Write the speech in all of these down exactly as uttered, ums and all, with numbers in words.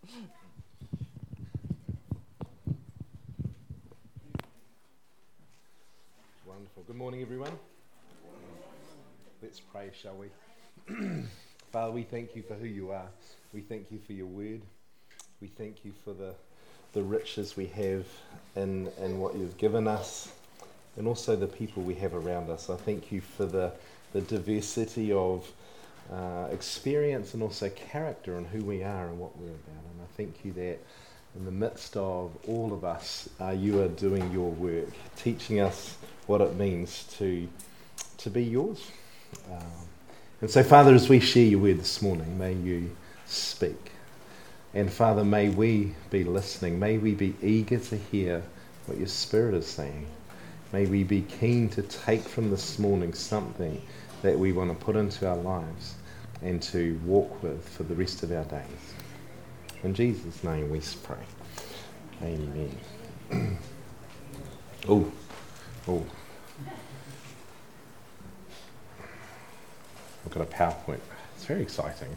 Wonderful. Good morning, everyone. Let's pray, shall we? Father, we thank you for who you are. We thank you for your word. We thank you for the, the riches we have in, in what you've given us, and also the people we have around us. I thank you for the, the diversity of uh, experience and also character and who we are and what we're about. And I thank you that in the midst of all of us, uh, you are doing your work, teaching us what it means to, to be yours. Um, and so, Father, as we share your word this morning, may you speak. And Father, may we be listening. May we be eager to hear what your Spirit is saying. May we be keen to take from this morning something that we want to put into our lives and to walk with for the rest of our days. In Jesus' name we pray. Amen. oh, oh. I've got a PowerPoint. It's very exciting.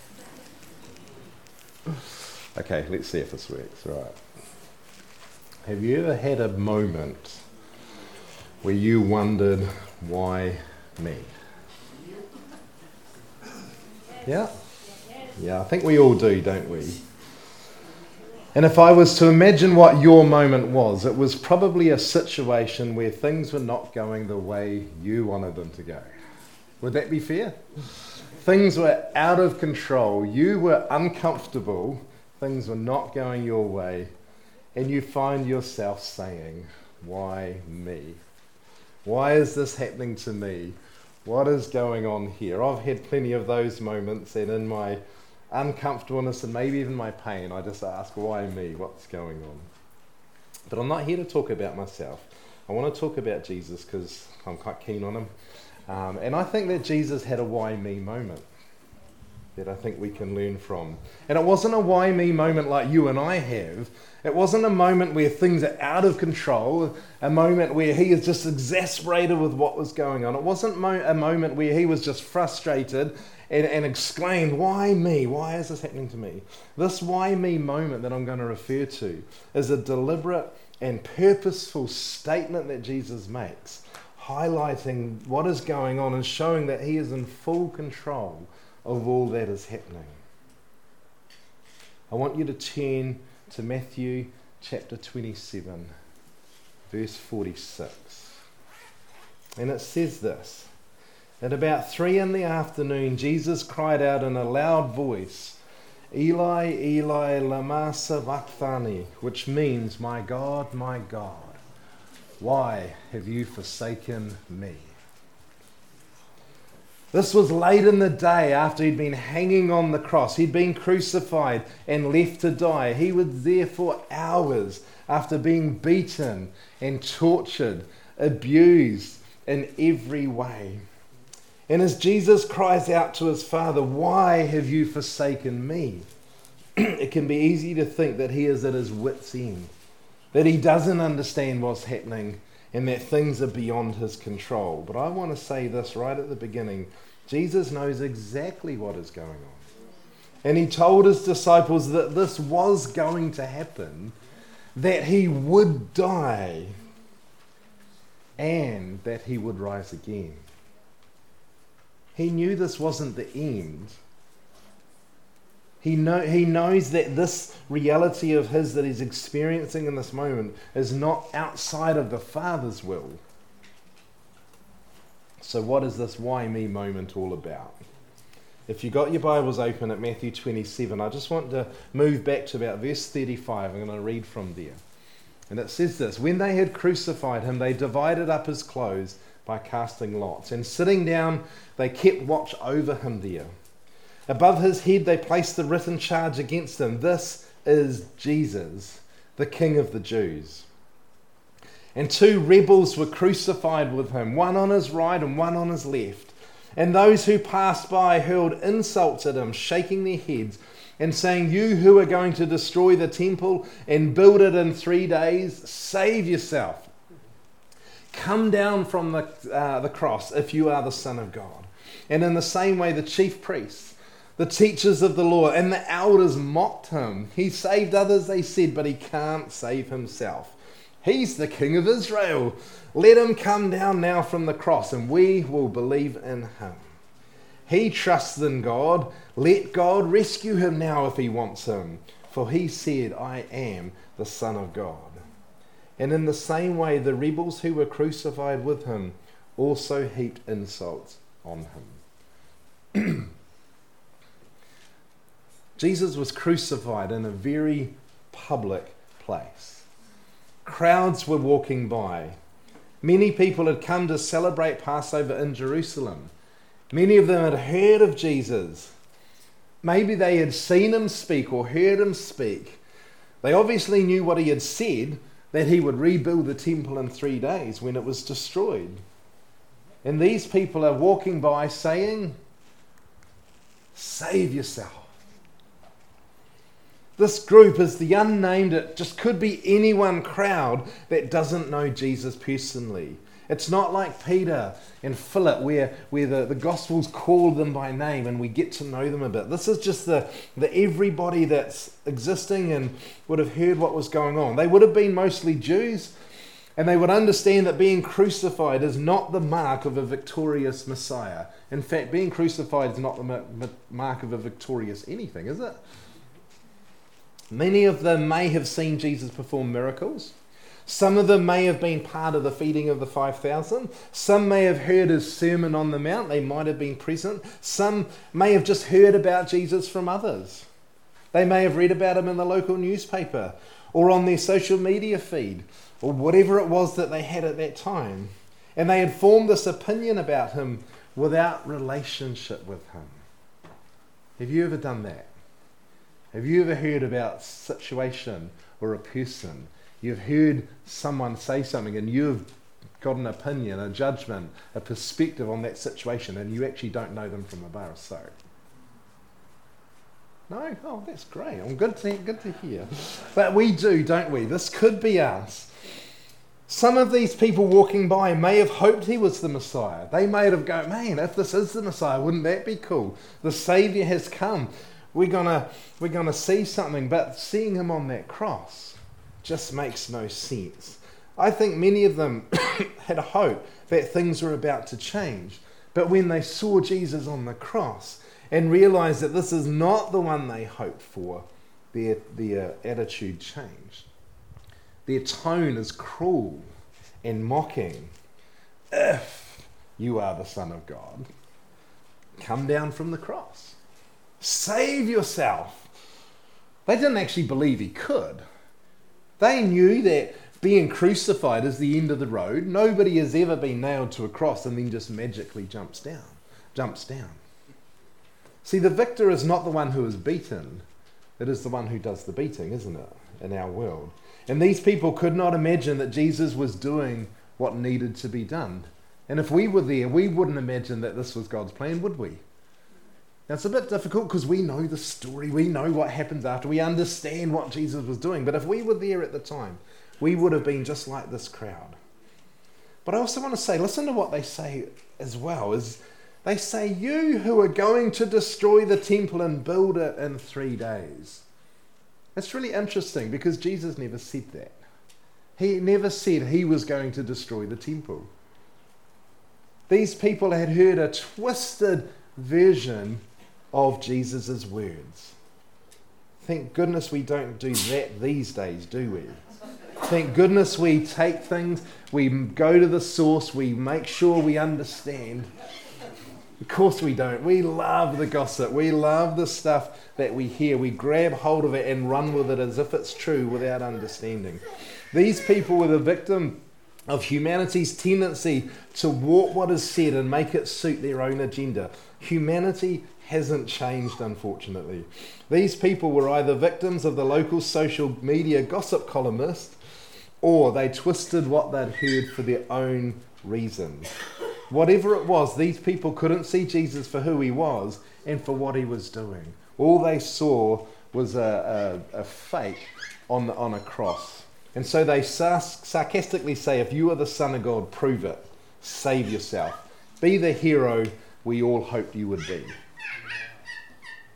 Okay, let's see if this works. All right. Have you ever had a moment where you wondered, why me? Yeah? Yeah, I think we all do, don't we? And if I was to imagine what your moment was, it was probably a situation where things were not going the way you wanted them to go. Would that be fair? Things were out of control. You were uncomfortable. Things were not going your way. And you find yourself saying, why me? Why is this happening to me? What is going on here? I've had plenty of those moments, and in my uncomfortableness and maybe even my pain, I just ask, why me? What's going on? But I'm not here to talk about myself. I want to talk about Jesus because I'm quite keen on him. Um, and I think that Jesus had a why me moment that I think we can learn from. And it wasn't a why me moment like you and I have. It wasn't a moment where things are out of control, a moment where he is just exasperated with what was going on. It wasn't mo- a moment where he was just frustrated and, and exclaimed, why me? Why is this happening to me? This why me moment that I'm going to refer to is a deliberate and purposeful statement that Jesus makes, highlighting what is going on and showing that he is in full control of all that is happening. I want you to turn to Matthew chapter twenty-seven, verse forty-six. And it says this: at about three in the afternoon, Jesus cried out in a loud voice, Eli, Eli, lama sabachthani, which means, my God, my God, why have you forsaken me? This was late in the day after he'd been hanging on the cross. He'd been crucified and left to die. He was there for hours after being beaten and tortured, abused in every way. And as Jesus cries out to his Father, why have you forsaken me? It can be easy to think that he is at his wit's end, that he doesn't understand what's happening and that things are beyond his control. But I want to say this right at the beginning. Jesus knows exactly what is going on. And he told his disciples that this was going to happen, that he would die and that he would rise again. He knew this wasn't the end. He know, he knows that this reality of his that he's experiencing in this moment is not outside of the Father's will. So what is this why me moment all about? If you got your Bibles open at Matthew twenty-seven, I just want to move back to about verse thirty-five. I'm going to read from there. And it says this: when they had crucified him, they divided up his clothes by casting lots. And sitting down, they kept watch over him there. Above his head they placed the written charge against him, this is Jesus, the King of the Jews. And two rebels were crucified with him, one on his right and one on his left. And those who passed by hurled insults at him, shaking their heads and saying, you who are going to destroy the temple and build it in three days, save yourself. Come down from the, uh, the cross if you are the Son of God. And in the same way, the chief priests, The teachers of the law and the elders mocked him. He saved others, they said, but he can't save himself. He's the King of Israel. Let him come down now from the cross and we will believe in him. He trusts in God. Let God rescue him now if he wants him. For he said, I am the Son of God. And in the same way, the rebels who were crucified with him also heaped insults on him. Jesus was crucified in a very public place. Crowds were walking by. Many people had come to celebrate Passover in Jerusalem. Many of them had heard of Jesus. Maybe they had seen him speak or heard him speak. They obviously knew what he had said, that he would rebuild the temple in three days when it was destroyed. And these people are walking by saying, save yourself. This group is the unnamed. It just could be anyone crowd that doesn't know Jesus personally. It's not like Peter and Philip where, where the, the Gospels call them by name and we get to know them a bit. This is just the, the everybody that's existing and would have heard what was going on. They would have been mostly Jews, and they would understand that being crucified is not the mark of a victorious Messiah. In fact, being crucified is not the mark of a victorious anything, is it? Many of them may have seen Jesus perform miracles. Some of them may have been part of the feeding of the five thousand. Some may have heard his Sermon on the Mount. They might have been present. Some may have just heard about Jesus from others. They may have read about him in the local newspaper or on their social media feed or whatever it was that they had at that time. And they had formed this opinion about him without relationship with him. Have you ever done that? Have you ever heard about a situation or a person? You've heard someone say something and you've got an opinion, a judgment, a perspective on that situation, and you actually don't know them from a bar of soap. No? Oh, that's great. I'm good to, good to hear. But we do, don't we? This could be us. Some of these people walking by may have hoped he was the Messiah. They may have gone, man, if this is the Messiah, wouldn't that be cool? The Saviour has come. We're gonna, we're gonna see something. But seeing him on that cross just makes no sense. I think many of them had a hope that things were about to change. But when they saw Jesus on the cross and realized that this is not the one they hoped for, their, their attitude changed. Their tone is cruel and mocking. If you are the Son of God, come down from the cross. Save yourself. They didn't actually believe he could. They knew that being crucified is the end of the road. Nobody has ever been nailed to a cross and then just magically jumps down. Jumps down. See, the victor is not the one who is beaten. It is the one who does the beating, isn't it, in our world? And these people could not imagine that Jesus was doing what needed to be done. And if we were there, we wouldn't imagine that this was God's plan, would we? Now, it's a bit difficult because we know the story. We know what happens after. We understand what Jesus was doing. But if we were there at the time, we would have been just like this crowd. But I also want to say, listen to what they say as well. Is they say, you who are going to destroy the temple and build it in three days. It's really interesting because Jesus never said that. He never said he was going to destroy the temple. These people had heard a twisted version of Jesus' words. Thank goodness we don't do that these days, do we? Thank goodness we take things, we go to the source, we make sure we understand. Of course we don't. We love the gossip. We love the stuff that we hear. We grab hold of it and run with it as if it's true without understanding. These people were the victim of humanity's tendency to warp what is said and make it suit their own agenda. Humanity hasn't changed, unfortunately. These people were either victims of the local social media gossip columnist, or they twisted what they'd heard for their own reasons. Whatever it was, these people couldn't see Jesus for who he was and for what he was doing. All they saw was a, a, a fake on, the, on a cross. And so they sar- sarcastically say, if you are the Son of God, prove it. Save yourself. Be the hero we all hoped you would be.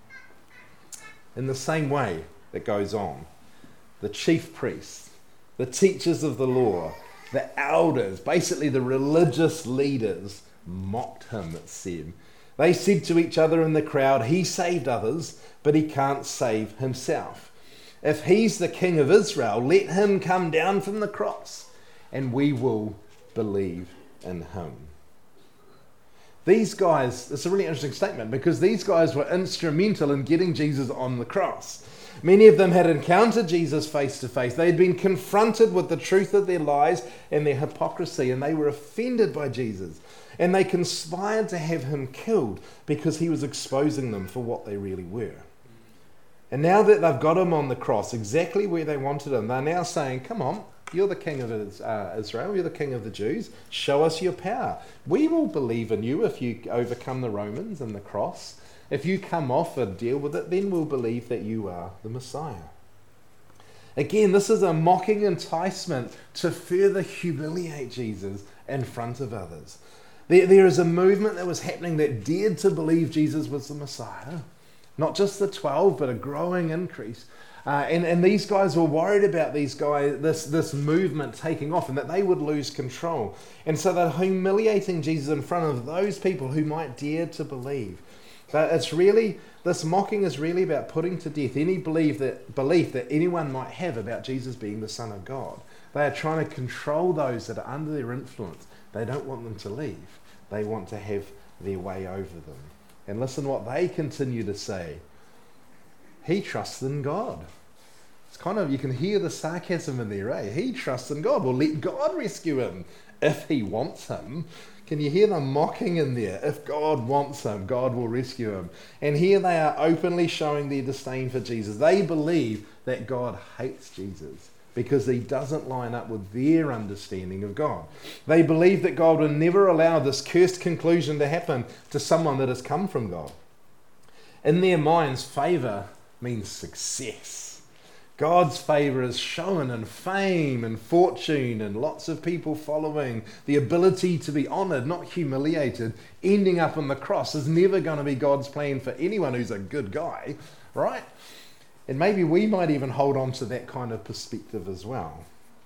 In the same way, it goes on. The chief priests, the teachers of the law, the elders, basically the religious leaders, mocked him, it said. They said to each other in the crowd, he saved others, but he can't save himself. If he's the king of Israel, let him come down from the cross, and we will believe in him. These guys, it's a really interesting statement, because these guys were instrumental in getting Jesus on the cross. Many of them had encountered Jesus face to face. They had been confronted with the truth of their lies and their hypocrisy, and they were offended by Jesus. And they conspired to have him killed because he was exposing them for what they really were. And now that they've got him on the cross, exactly where they wanted him, they're now saying, come on, you're the king of Israel, you're the king of the Jews, show us your power. We will believe in you if you overcome the Romans and the cross. If you come off and deal with it, then we'll believe that you are the Messiah. Again, this is a mocking enticement to further humiliate Jesus in front of others. There, there is a movement that was happening that dared to believe Jesus was the Messiah. Not just the twelve, but a growing increase. Uh, and, and these guys were worried about these guys, this, this movement taking off and that they would lose control. And so they're humiliating Jesus in front of those people who might dare to believe. But it's really, this mocking is really about putting to death any belief that, belief that anyone might have about Jesus being the Son of God. They are trying to control those that are under their influence. They don't want them to leave. They want to have their way over them. And listen what they continue to say. He trusts in God. It's kind of, you can hear the sarcasm in there, eh? He trusts in God. Well, let God rescue him if he wants him. Can you hear the mocking in there? If God wants him, God will rescue him. And here they are openly showing their disdain for Jesus. They believe that God hates Jesus because he doesn't line up with their understanding of God. They believe that God will never allow this cursed conclusion to happen to someone that has come from God. In their minds, favour means success. God's favour is shown in fame and fortune and lots of people following. The ability to be honoured, not humiliated, ending up on the cross is never going to be God's plan for anyone who's a good guy, right? And maybe we might even hold on to that kind of perspective as well.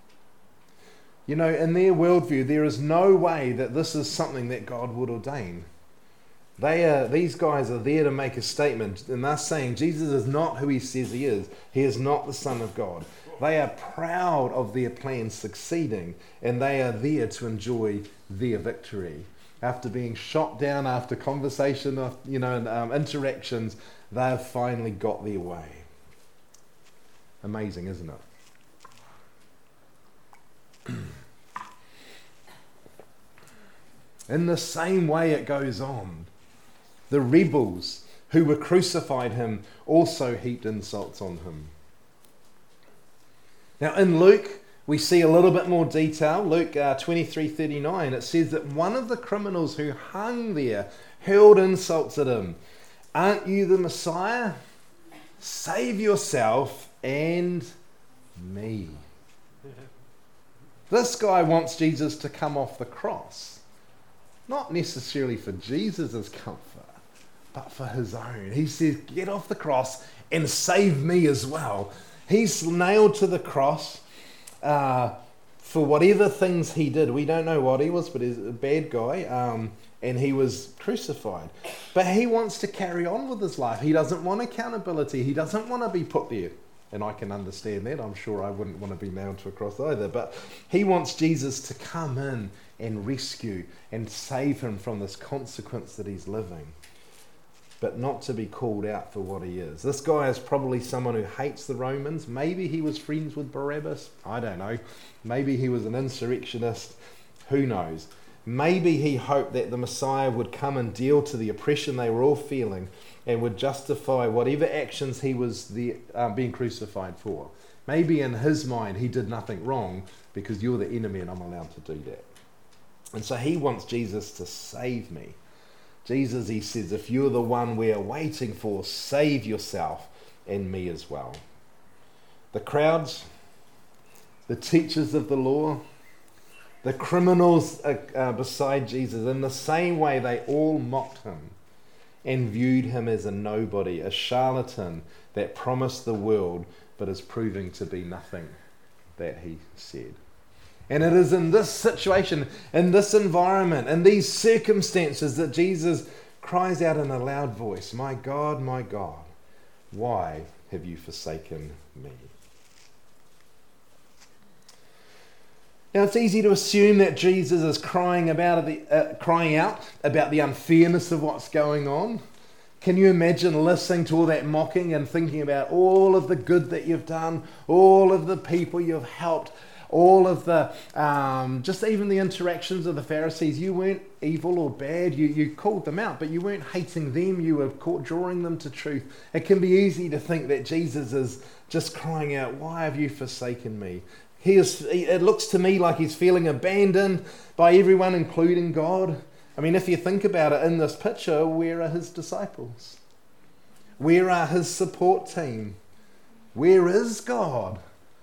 You know, in their worldview, there is no way that this is something that God would ordain. They are, these guys are there to make a statement, and they're saying Jesus is not who he says he is. He is not the Son of God. They are proud of their plan succeeding, and they are there to enjoy their victory. After being shot down, after conversation, you know, and um, interactions, they have finally got their way. Amazing, isn't it? In the same way it goes on. The rebels who were crucified him also heaped insults on him. Now in Luke, we see a little bit more detail. Luke uh, twenty-three thirty-nine, it says that one of the criminals who hung there hurled insults at him. Aren't you the Messiah? Save yourself and me. This guy wants Jesus to come off the cross. Not necessarily for Jesus' comfort, but for his own. He says, get off the cross and save me as well. He's nailed to the cross uh, for whatever things he did. We don't know what he was, but he's a bad guy. Um, and he was crucified. But he wants to carry on with his life. He doesn't want accountability. He doesn't want to be put there. And I can understand that. I'm sure I wouldn't want to be nailed to a cross either. But he wants Jesus to come in and rescue and save him from this consequence that he's living. But not to be called out for what he is. This guy is probably someone who hates the Romans. Maybe he was friends with Barabbas. I don't know. Maybe he was an insurrectionist. Who knows? Maybe he hoped that the Messiah would come and deal to the oppression they were all feeling and would justify whatever actions he was the, uh, being crucified for. Maybe in his mind he did nothing wrong because you're the enemy and I'm allowed to do that. And so he wants Jesus to save me. Jesus, he says, if you're the one we're waiting for, save yourself and me as well. The crowds, the teachers of the law, the criminals uh, uh, beside Jesus, in the same way they all mocked him. and viewed him as a nobody, a charlatan that promised the world but is proving to be nothing that he said. And it is in this situation, in this environment, in these circumstances that Jesus cries out in a loud voice, "My God, my God, why have you forsaken me?" Now, it's easy to assume that Jesus is crying about the uh, crying out about the unfairness of what's going on. Can you imagine listening to all that mocking and thinking about all of the good that you've done, all of the people you've helped, all of the, um, just even the interactions of the Pharisees? You weren't evil or bad. You, you called them out, but you weren't hating them. You were caught, drawing them to truth. It can be easy to think that Jesus is just crying out, "Why have you forsaken me?" He is, it looks to me like he's feeling abandoned by everyone, including God. I mean, if you think about it in this picture, where are his disciples? Where are his support team? Where is God?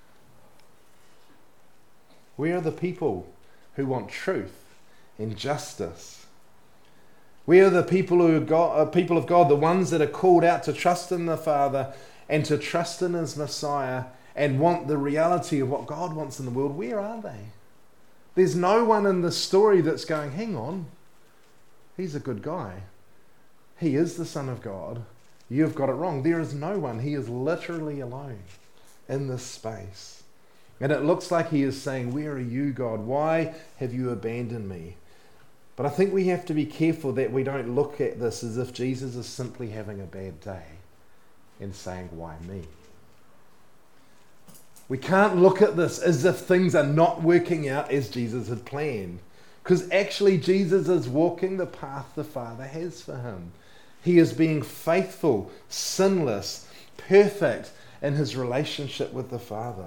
Where are the people who want truth and justice? Where are the people who are God, uh, people of God, the ones that are called out to trust in the Father and to trust in his Messiah and want the reality of what God wants in the world? Where are they? There's no one in the story that's going, "Hang on, he's a good guy. He is the Son of God. You've got it wrong." There is no one. He is literally alone in this space. And it looks like he is saying, "Where are you, God? Why have you abandoned me?" But I think we have to be careful that we don't look at this as if Jesus is simply having a bad day and saying, "Why me?" We can't look at this as if things are not working out as Jesus had planned. Because actually Jesus is walking the path the Father has for him. He is being faithful, sinless, perfect in his relationship with the Father.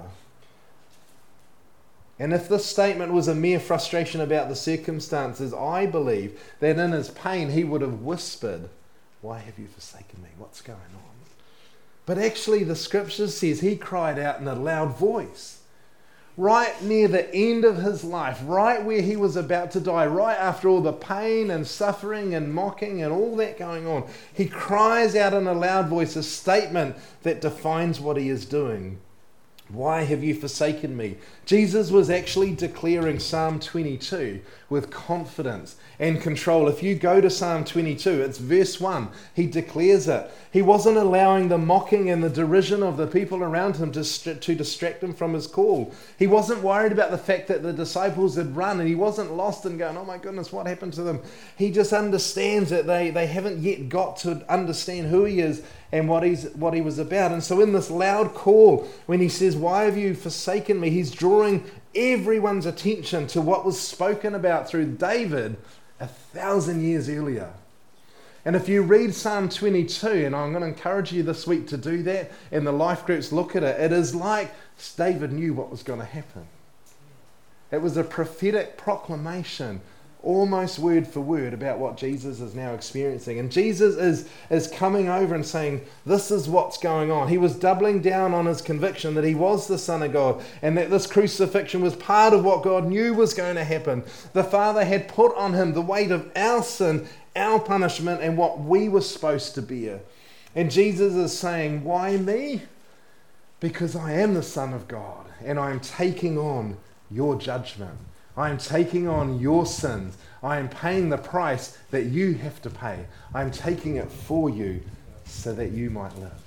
And if this statement was a mere frustration about the circumstances, I believe that in his pain he would have whispered, "Why have you forsaken me? What's going on?" But actually the scripture says he cried out in a loud voice. Right near the end of his life, right where he was about to die, right after all the pain and suffering and mocking and all that going on, he cries out in a loud voice a statement that defines what he is doing. "Why have you forsaken me?" Jesus was actually declaring Psalm twenty-two with confidence and control. If you go to Psalm twenty-two, it's verse one. He declares it. He wasn't allowing the mocking and the derision of the people around him to, st- to distract him from his call. He wasn't worried about the fact that the disciples had run, and he wasn't lost and going, "Oh my goodness, what happened to them?" He just understands that they, they haven't yet got to understand who he is and what he's what he was about. And so in this loud call, when he says, "Why have you forsaken me?" he's drawing everyone's attention to what was spoken about through David a thousand years earlier. And if you read Psalm twenty-two, and I'm going to encourage you this week to do that, and the life groups look at it, it is like David knew what was going to happen. It was a prophetic proclamation, almost word for word, about what Jesus is now experiencing. And Jesus is, is coming over and saying, this is what's going on. He was doubling down on his conviction that he was the Son of God, and that this crucifixion was part of what God knew was going to happen. The Father had put on him the weight of our sin, our punishment, and what we were supposed to bear. And Jesus is saying, why me? Because I am the Son of God, and I am taking on your judgment. I am taking on your sins. I am paying the price that you have to pay. I am taking it for you so that you might live.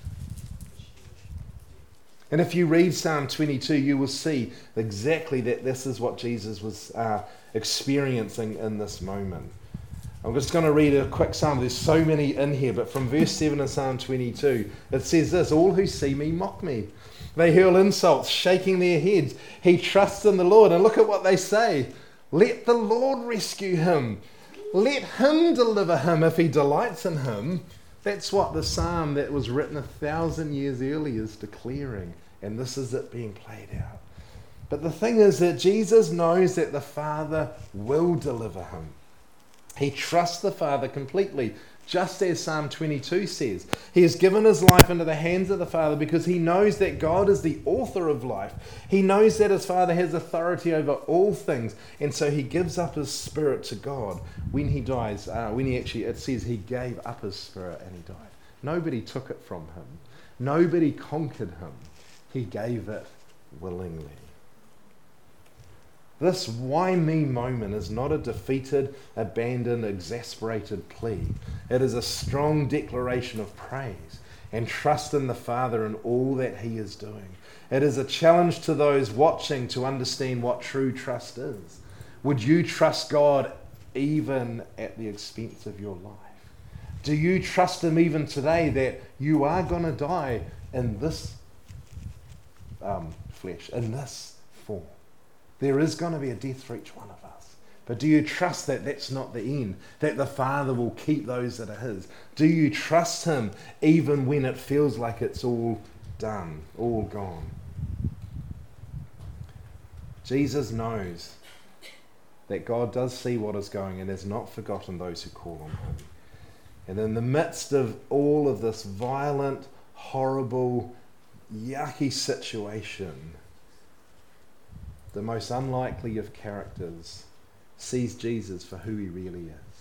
And if you read Psalm twenty-two, you will see exactly that this is what Jesus was uh, experiencing in this moment. I'm just going to read a quick psalm. There's so many in here, but from verse seven of Psalm twenty-two, it says this: all who see me mock me. They hurl insults, shaking their heads. He trusts in the Lord. And look at what they say. Let the Lord rescue him. Let him deliver him if he delights in him. That's what the psalm that was written a thousand years earlier is declaring. And this is it being played out. But the thing is that Jesus knows that the Father will deliver him. He trusts the Father completely Just as Psalm twenty-two says, he has given his life into the hands of the Father because he knows that God is the author of life. He knows that his Father has authority over all things, and so he gives up his spirit to God when he dies. Uh, when he actually, it says he gave up his spirit and he died. Nobody took it from him. Nobody conquered him. He gave it willingly. This why me moment is not a defeated, abandoned, exasperated plea. It is a strong declaration of praise and trust in the Father and all that he is doing. It is a challenge to those watching to understand what true trust is. Would you trust God even at the expense of your life? Do you trust him even today that you are going to die in this um, flesh, in this form? There is going to be a death for each one of us. But do you trust that that's not the end? That the Father will keep those that are his? Do you trust him even when it feels like it's all done, all gone? Jesus knows that God does see what is going and has not forgotten those who call on him. And in the midst of all of this violent, horrible, yucky situation, the most unlikely of characters sees Jesus for who he really is.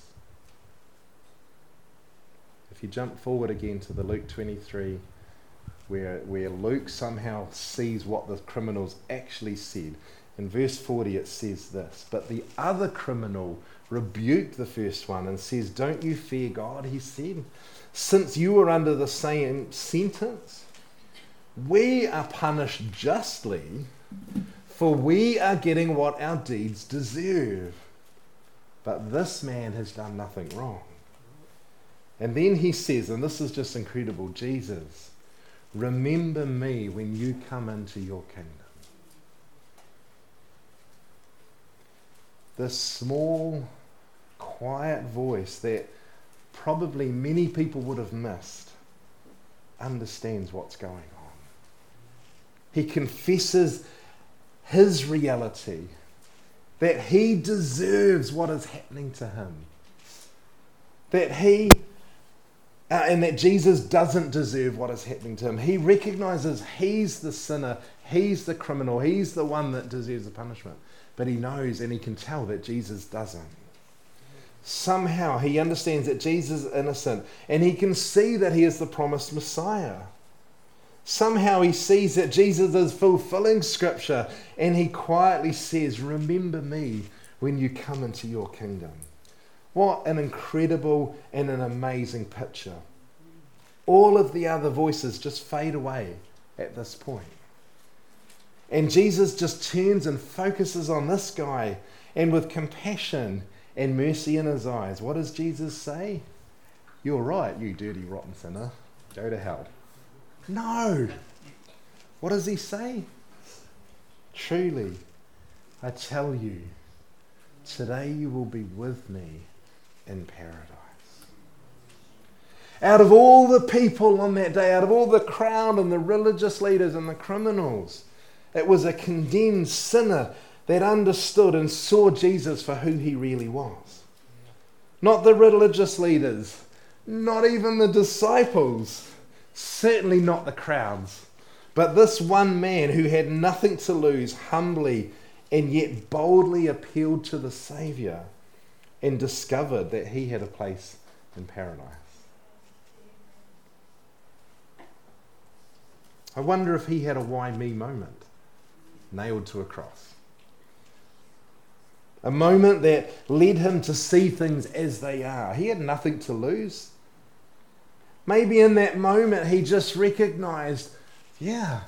If you jump forward again to the Luke twenty-three, where, where Luke somehow sees what the criminals actually said. In verse forty it says this, but the other criminal rebuked the first one and says, don't you fear God, he said, since you are under the same sentence? We are punished justly, for we are getting what our deeds deserve. But this man has done nothing wrong. And then he says, and this is just incredible, Jesus, remember me when you come into your kingdom. This small, quiet voice that probably many people would have missed understands what's going on. He confesses his reality, that he deserves what is happening to him, that he uh, and that Jesus doesn't deserve what is happening to him. He recognizes he's the sinner, he's the criminal, he's the one that deserves the punishment, but he knows and he can tell that Jesus doesn't. Somehow he understands that Jesus is innocent, and he can see that he is the promised Messiah. Somehow he sees that Jesus is fulfilling Scripture, and he quietly says, remember me when you come into your kingdom. What an incredible and an amazing picture. All of the other voices just fade away at this point. And Jesus just turns and focuses on this guy, and with compassion and mercy in his eyes, what does Jesus say? You're right, you dirty, rotten sinner. Go to hell. No. What does he say? Truly, I tell you, today you will be with me in paradise. Out of all the people on that day, out of all the crowd and the religious leaders and the criminals, it was a condemned sinner that understood and saw Jesus for who he really was. Not the religious leaders, not even the disciples, certainly not the crowds, but this one man who had nothing to lose humbly and yet boldly appealed to the Saviour and discovered that he had a place in paradise. I wonder if he had a why me moment nailed to a cross. A moment that led him to see things as they are. He had nothing to lose. Maybe in that moment he just recognized, yeah,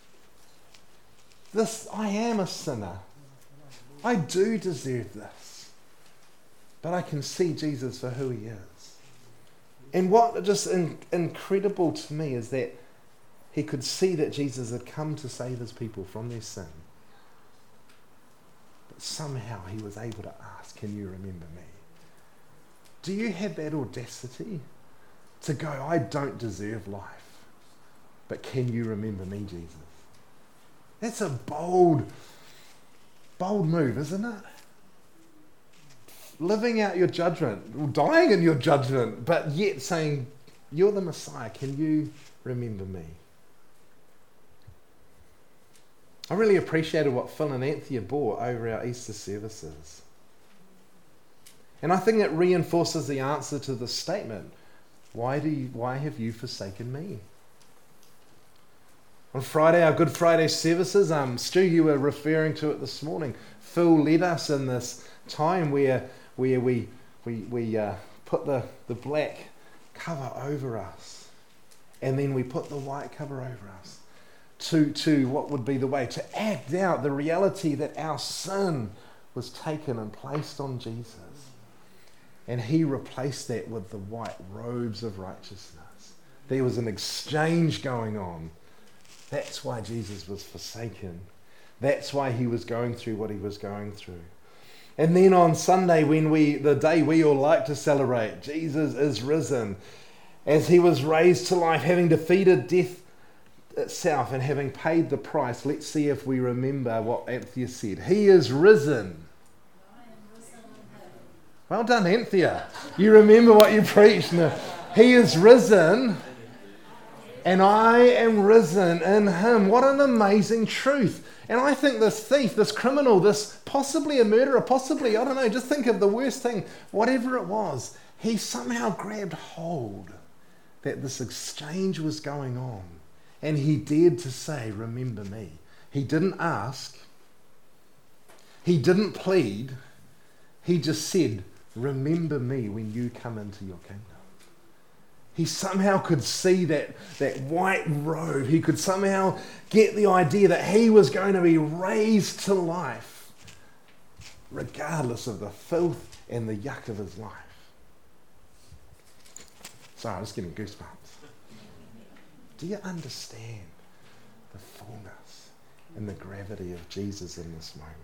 this, I am a sinner. I do deserve this. But I can see Jesus for who he is. And what just in, incredible to me is that he could see that Jesus had come to save his people from their sin. But somehow he was able to ask, can you remember me? Do you have that audacity to go, I don't deserve life, but can you remember me, Jesus? That's a bold, bold move, isn't it? living out your judgment, dying in your judgment, but yet saying, you're the Messiah, can you remember me? I really appreciated what Phil and Anthea brought over our Easter services. And I think it reinforces the answer to the statement, why do you, why have you forsaken me? On Friday, our Good Friday services, um, Stu, you were referring to it this morning. Phil led us in this time where where we we we uh, put the, the black cover over us, and then we put the white cover over us to to what would be the way to act out the reality that our sin was taken and placed on Jesus, and he replaced that with the white robes of righteousness. There was an exchange going on. That's why Jesus was forsaken. That's why he was going through what he was going through. And then on Sunday, when we, the day we all like to celebrate, Jesus is risen. As he was raised to life, having defeated death itself and having paid the price, let's see if we remember what Anthea said. He is risen. Well done, Anthea. You remember what you preached. No. He is risen. And I am risen in him. What an amazing truth. And I think this thief, this criminal, this possibly a murderer, possibly, I don't know, just think of the worst thing, whatever it was, he somehow grabbed hold that this exchange was going on. And he dared to say, remember me. He didn't ask. He didn't plead. He just said, remember me when you come into your kingdom. He somehow could see that, that white robe. He could somehow get the idea that he was going to be raised to life, regardless of the filth and the yuck of his life. Sorry, I'm just getting goosebumps. Do you understand the fullness and the gravity of Jesus in this moment?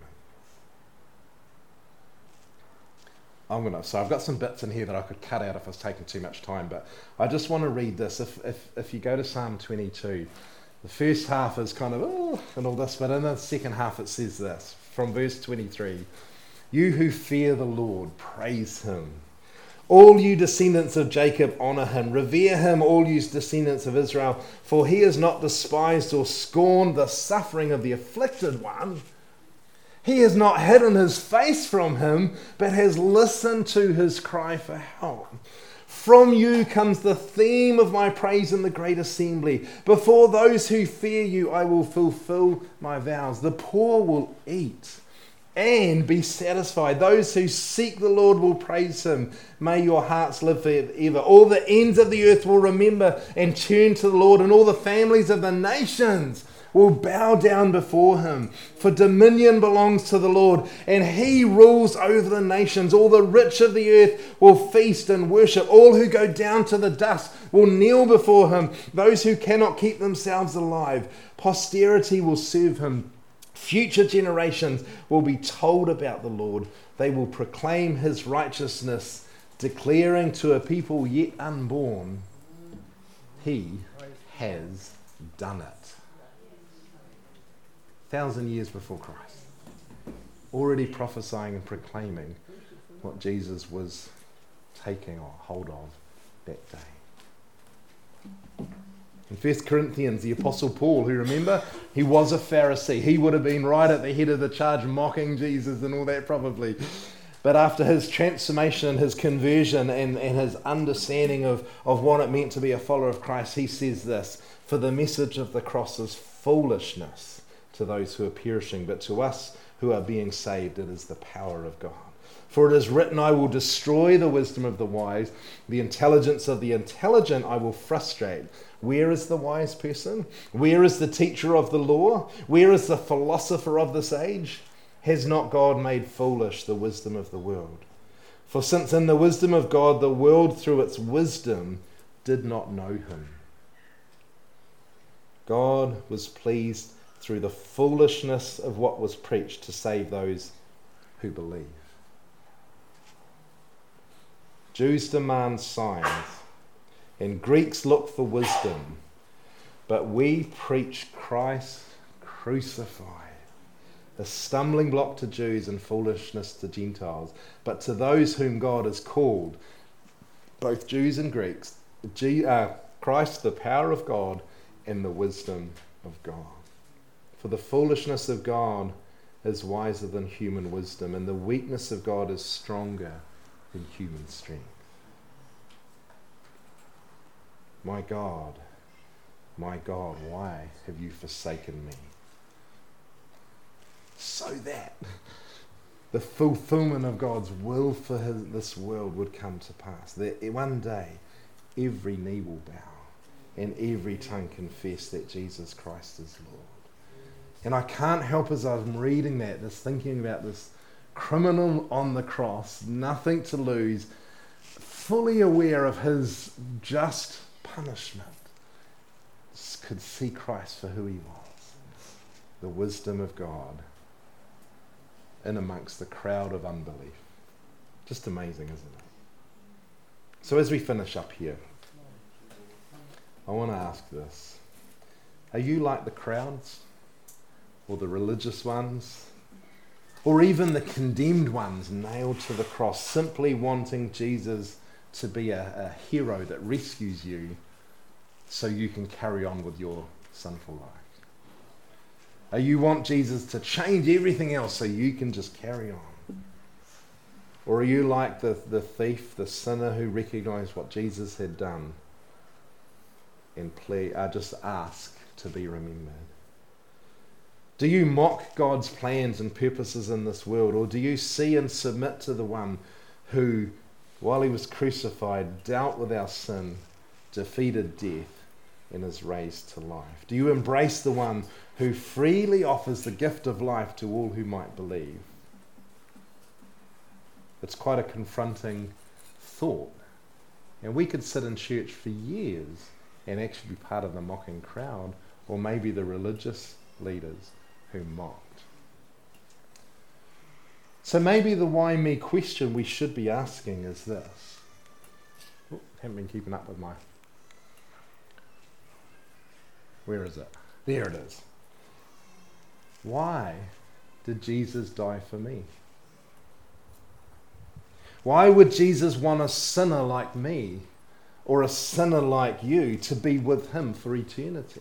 I'm gonna. So I've got some bits in here that I could cut out if I was taking too much time, but I just want to read this. If if if you go to Psalm twenty-two, the first half is kind of oh and all this, but in the second half it says this from verse twenty-three: "You who fear the Lord, praise Him. All you descendants of Jacob, honor Him. Revere Him, all you descendants of Israel, for He has not despised or scorned the suffering of the afflicted one. He has not hidden his face from him, but has listened to his cry for help. From you comes the theme of my praise in the great assembly. Before those who fear you, I will fulfill my vows. The poor will eat and be satisfied. Those who seek the Lord will praise him. May your hearts live forever. All the ends of the earth will remember and turn to the Lord, and all the families of the nations will bow down before him. For dominion belongs to the Lord, and he rules over the nations. All the rich of the earth will feast and worship. All who go down to the dust will kneel before him. Those who cannot keep themselves alive, posterity will serve him. Future generations will be told about the Lord. They will proclaim his righteousness, declaring to a people yet unborn, he has done it. Thousand years before Christ, already prophesying and proclaiming what Jesus was taking hold of that day. In First Corinthians, the Apostle Paul, who remember, he was a Pharisee. He would have been right at the head of the charge, mocking Jesus and all that probably. But after his transformation, his conversion, and, and his understanding of, of what it meant to be a follower of Christ, he says this: "For the message of the cross is foolishness to those who are perishing, but to us who are being saved, it is the power of God. For it is written, I will destroy the wisdom of the wise, the intelligence of the intelligent I will frustrate. Where is the wise person? Where is the teacher of the law? Where is the philosopher of this age? Has not God made foolish the wisdom of the world? For since in the wisdom of God, the world through its wisdom did not know him, God was pleased through the foolishness of what was preached to save those who believe." Jews demand signs, and Greeks look for wisdom, but we preach Christ crucified. a stumbling block to Jews and foolishness to Gentiles. But to those whom God has called, both Jews and Greeks, G, uh, Christ, the power of God, and the wisdom of God. For the foolishness of God is wiser than human wisdom, and the weakness of God is stronger than human strength. My God, my God, why have you forsaken me? So that the fulfillment of God's will for his, this world would come to pass. That one day every knee will bow and every tongue confess that Jesus Christ is Lord. And I can't help as I'm reading that, just thinking about this criminal on the cross, nothing to lose, fully aware of his just punishment, could see Christ for who he was. The wisdom of God in amongst the crowd of unbelief. Just amazing, isn't it? So as we finish up here, I want to ask this. Are you like the crowds? Or the religious ones? Or even the condemned ones nailed to the cross, simply wanting Jesus to be a, a hero that rescues you so you can carry on with your sinful life? Or you want Jesus to change everything else so you can just carry on? Or are you like the, the thief, the sinner who recognized what Jesus had done and plea, uh, just ask to be remembered? Do you mock God's plans and purposes in this world, or do you see and submit to the one who, while he was crucified, dealt with our sin, defeated death, and is raised to life? Do you embrace the one who freely offers the gift of life to all who might believe? It's quite a confronting thought. And we could sit in church for years and actually be part of the mocking crowd, or maybe the religious leaders who mocked. So maybe the why me question we should be asking is this. Oh, haven't been keeping up with my... Where is it? There it is. Why did Jesus die for me? Why would Jesus want a sinner like me or a sinner like you to be with him for eternity?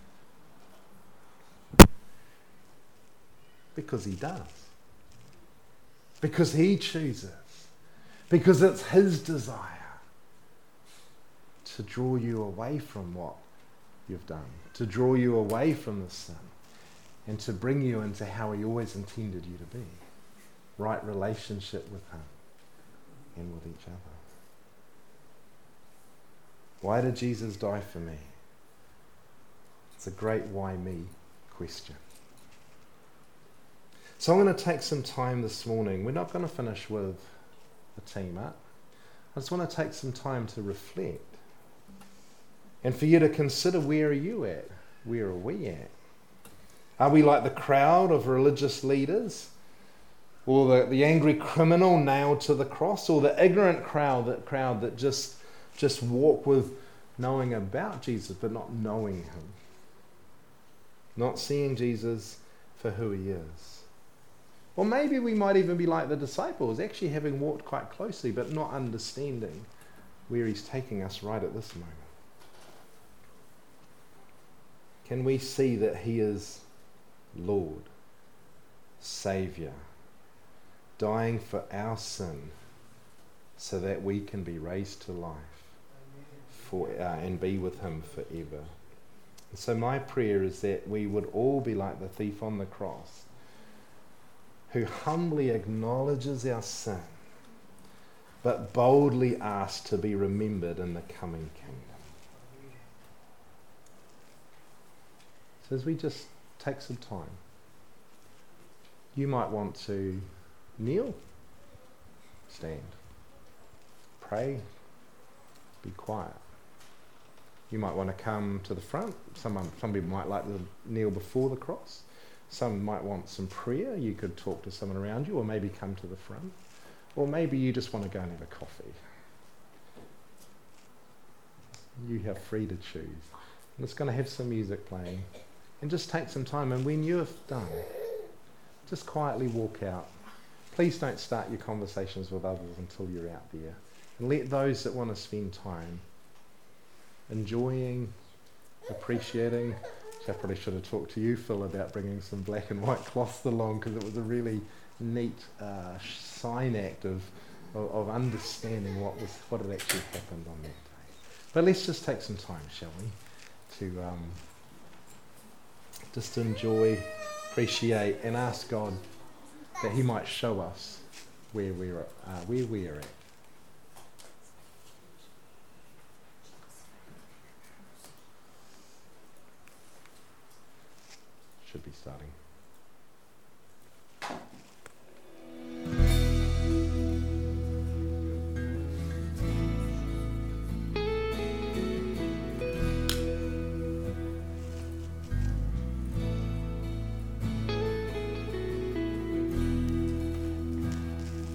Because he does. Because he chooses. Because it's his desire to draw you away from what you've done, to draw you away from the sin, and to bring you into how he always intended you to be. Right relationship with him and with each other. Why did Jesus die for me? It's a great why me question. So I'm going to take some time this morning. We're not going to finish with a team up. I just want to take some time to reflect. And for you to consider, where are you at? Where are we at? Are we like the crowd of religious leaders? Or the, the angry criminal nailed to the cross? Or the ignorant crowd, that crowd that just, just walk with knowing about Jesus but not knowing him? Not seeing Jesus for who he is. Or maybe we might even be like the disciples, actually having walked quite closely but not understanding where he's taking us right at this moment. Can we see that he is Lord, Saviour, dying for our sin so that we can be raised to life for, uh, and be with him forever? And so my prayer is that we would all be like the thief on the cross, who humbly acknowledges our sin, but boldly asks to be remembered in the coming kingdom. So as we just take some time, you might want to kneel, stand, pray, be quiet. You might want to come to the front. Some, some people might like to kneel before the cross. Some might want some prayer. You could talk to someone around you, or maybe come to the front. Or maybe you just want to go and have a coffee. You have free to choose. I'm just going to have some music playing. And just take some time. And when you have done, just quietly walk out. Please don't start your conversations with others until you're out there. And let those that want to spend time enjoying, appreciating, which I probably should have talked to you, Phil, about bringing some black and white cloths along, because it was a really neat uh, sign act of, of, of understanding what was what had actually happened on that day. But let's just take some time, shall we, to um, just enjoy, appreciate, and ask God that He might show us where we're uh, where we're at. Should be starting.